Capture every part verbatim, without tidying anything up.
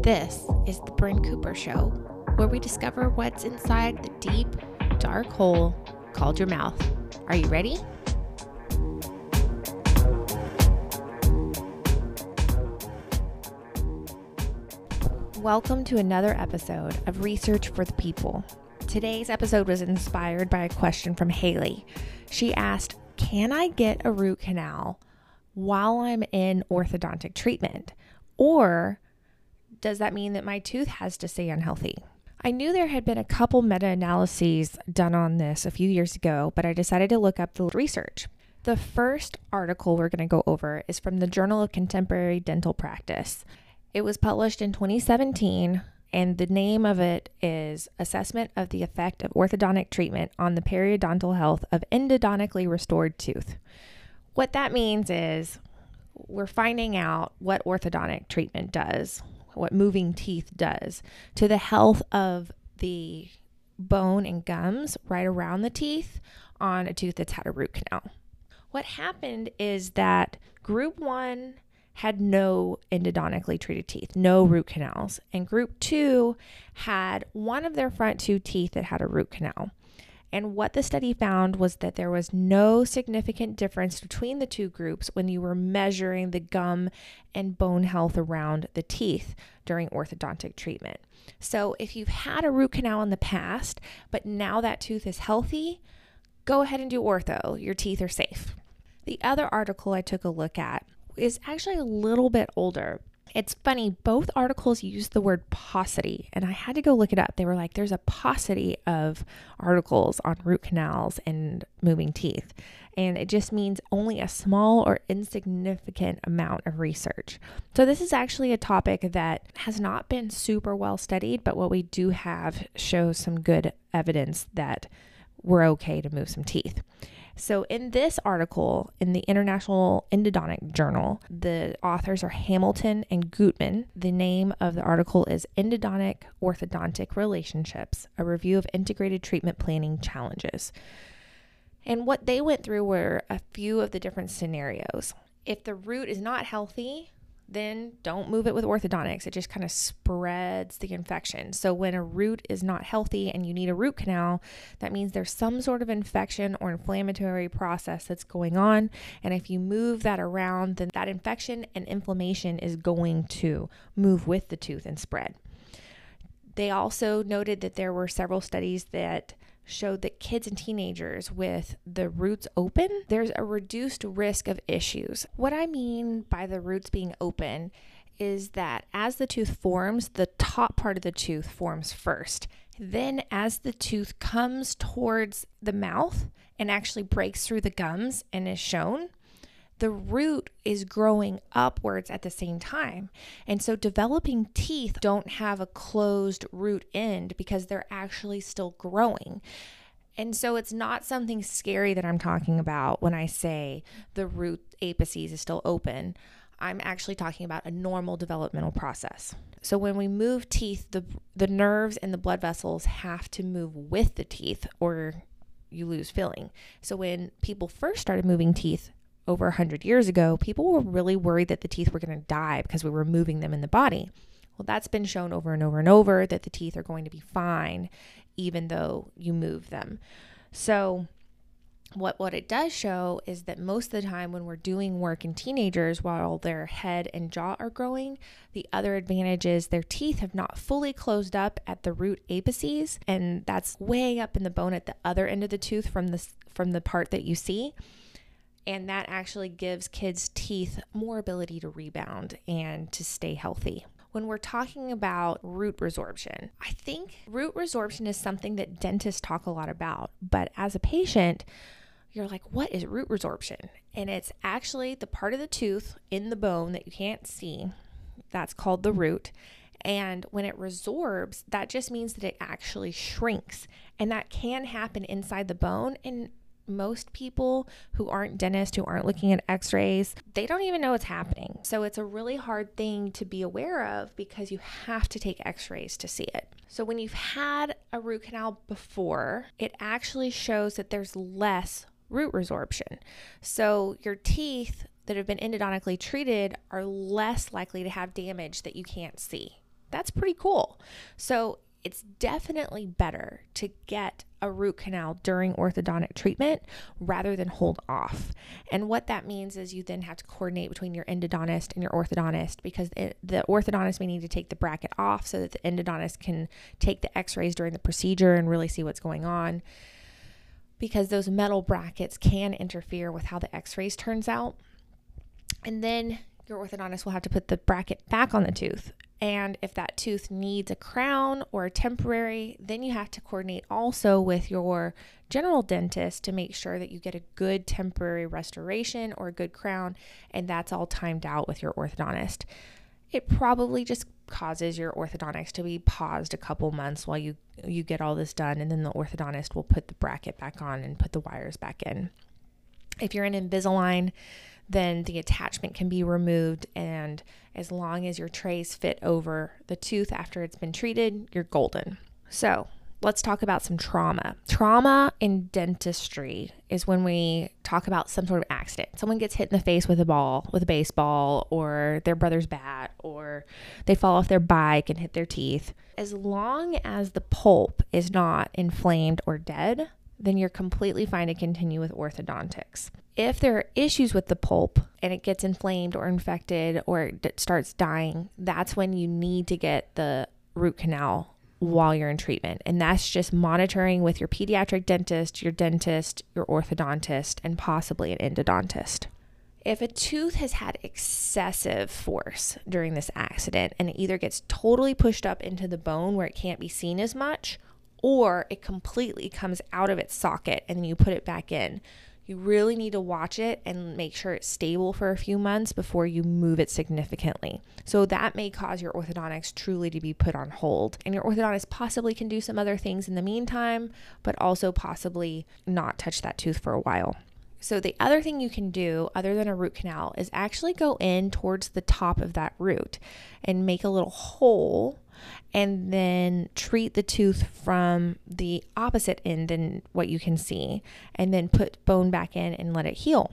This is the Bryn Cooper Show, where we discover what's inside the deep, dark hole called your mouth. Are you ready? Welcome to another episode of Research for the People. Today's episode was inspired by a question from Haley. She asked, can I get a root canal while I'm in orthodontic treatment? Or does that mean that my tooth has to stay unhealthy? I knew there had been a couple meta-analyses done on this a few years ago, but I decided to look up the research. The first article we're going to go over is from the Journal of Contemporary Dental Practice. It was published in twenty seventeen, and the name of it is Assessment of the Effect of Orthodontic Treatment on the Periodontal Health of Endodontically Restored Tooth. What that means is we're finding out what orthodontic treatment does, what moving teeth does to the health of the bone and gums right around the teeth on a tooth that's had a root canal. What happened is that group one had no endodontically treated teeth, no root canals, and group two had one of their front two teeth that had a root canal. And what the study found was that there was no significant difference between the two groups when you were measuring the gum and bone health around the teeth during orthodontic treatment. So if you've had a root canal in the past, but now that tooth is healthy, go ahead and do ortho. Your teeth are safe. The other article I took a look at is actually a little bit older. It's funny, both articles use the word paucity, and I had to go look it up. They were like, there's a paucity of articles on root canals and moving teeth, and it just means only a small or insignificant amount of research. So this is actually a topic that has not been super well studied, but what we do have shows some good evidence that we're okay to move some teeth. So in this article in the International Endodontic Journal, the authors are Hamilton and Gutman. The name of the article is Endodontic Orthodontic Relationships, a review of integrated treatment planning challenges. And what they went through were a few of the different scenarios. If the root is not healthy, then don't move it with orthodontics. It just kind of spreads the infection. So when a root is not healthy and you need a root canal, that means there's some sort of infection or inflammatory process that's going on. And if you move that around, then that infection and inflammation is going to move with the tooth and spread. They also noted that there were several studies that showed that kids and teenagers with the roots open, there's a reduced risk of issues. What I mean by the roots being open is that as the tooth forms, the top part of the tooth forms first. Then as the tooth comes towards the mouth and actually breaks through the gums and is shown, the root is growing upwards at the same time. And so developing teeth don't have a closed root end because they're actually still growing. And so it's not something scary that I'm talking about when I say the root apices is still open. I'm actually talking about a normal developmental process. So when we move teeth, the the nerves and the blood vessels have to move with the teeth or you lose filling. So when people first started moving teeth, over one hundred years ago, people were really worried that the teeth were going to die because we were moving them in the body. Well, that's been shown over and over and over that the teeth are going to be fine even though you move them. So what, what it does show is that most of the time when we're doing work in teenagers while their head and jaw are growing, the other advantage is their teeth have not fully closed up at the root apices, and that's way up in the bone at the other end of the tooth from the, from the part that you see. And that actually gives kids' teeth more ability to rebound and to stay healthy. When we're talking about root resorption, I think root resorption is something that dentists talk a lot about. But as a patient, you're like, what is root resorption? And it's actually the part of the tooth in the bone that you can't see. That's called the root. And when it resorbs, that just means that it actually shrinks. And that can happen inside the bone. And most people who aren't dentists, who aren't looking at x-rays, they don't even know what's happening. So it's a really hard thing to be aware of because you have to take x-rays to see it. So when you've had a root canal before, it actually shows that there's less root resorption. So your teeth that have been endodontically treated are less likely to have damage that you can't see. That's pretty cool. So it's definitely better to get a root canal during orthodontic treatment rather than hold off. And what that means is you then have to coordinate between your endodontist and your orthodontist, because it, the orthodontist may need to take the bracket off so that the endodontist can take the x-rays during the procedure and really see what's going on, because those metal brackets can interfere with how the x-rays turns out. And then your orthodontist will have to put the bracket back on the tooth. And if that tooth needs a crown or a temporary, then you have to coordinate also with your general dentist to make sure that you get a good temporary restoration or a good crown, and that's all timed out with your orthodontist. It probably just causes your orthodontics to be paused a couple months while you, you get all this done, and then the orthodontist will put the bracket back on and put the wires back in. If you're in Invisalign, then the attachment can be removed, and as long as your trays fit over the tooth after it's been treated, you're golden. So let's talk about some trauma. Trauma in dentistry is when we talk about some sort of accident. Someone gets hit in the face with a ball, with a baseball, or their brother's bat, or they fall off their bike and hit their teeth. As long as the pulp is not inflamed or dead, then you're completely fine to continue with orthodontics. If there are issues with the pulp and it gets inflamed or infected or it starts dying, that's when you need to get the root canal while you're in treatment. And that's just monitoring with your pediatric dentist, your dentist, your orthodontist, and possibly an endodontist. If a tooth has had excessive force during this accident and it either gets totally pushed up into the bone where it can't be seen as much, or it completely comes out of its socket and then you put it back in, you really need to watch it and make sure it's stable for a few months before you move it significantly. So that may cause your orthodontics truly to be put on hold. And your orthodontist possibly can do some other things in the meantime, but also possibly not touch that tooth for a while. So the other thing you can do other than a root canal is actually go in towards the top of that root and make a little hole, and then treat the tooth from the opposite end than what you can see, and then put bone back in and let it heal.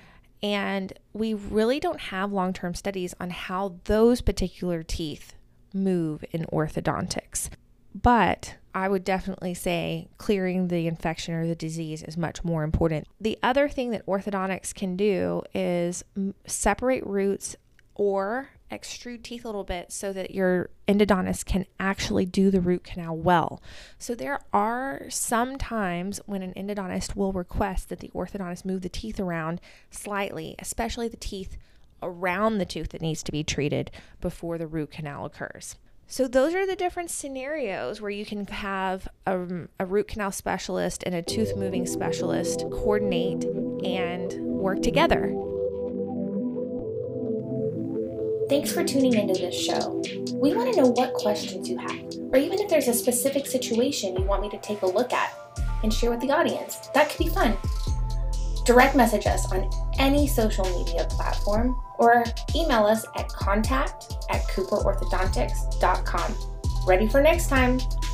And we really don't have long-term studies on how those particular teeth move in orthodontics. But I would definitely say clearing the infection or the disease is much more important. The other thing that orthodontics can do is separate roots or extrude teeth a little bit so that your endodontist can actually do the root canal well. So there are some times when an endodontist will request that the orthodontist move the teeth around slightly, especially the teeth around the tooth that needs to be treated before the root canal occurs. So those are the different scenarios where you can have a, a root canal specialist and a tooth moving specialist coordinate and work together. Thanks for tuning into this show. We want to know what questions you have, or even if there's a specific situation you want me to take a look at and share with the audience. That could be fun. Direct message us on any social media platform or email us at contact at cooper orthodontics dot com. Ready for next time?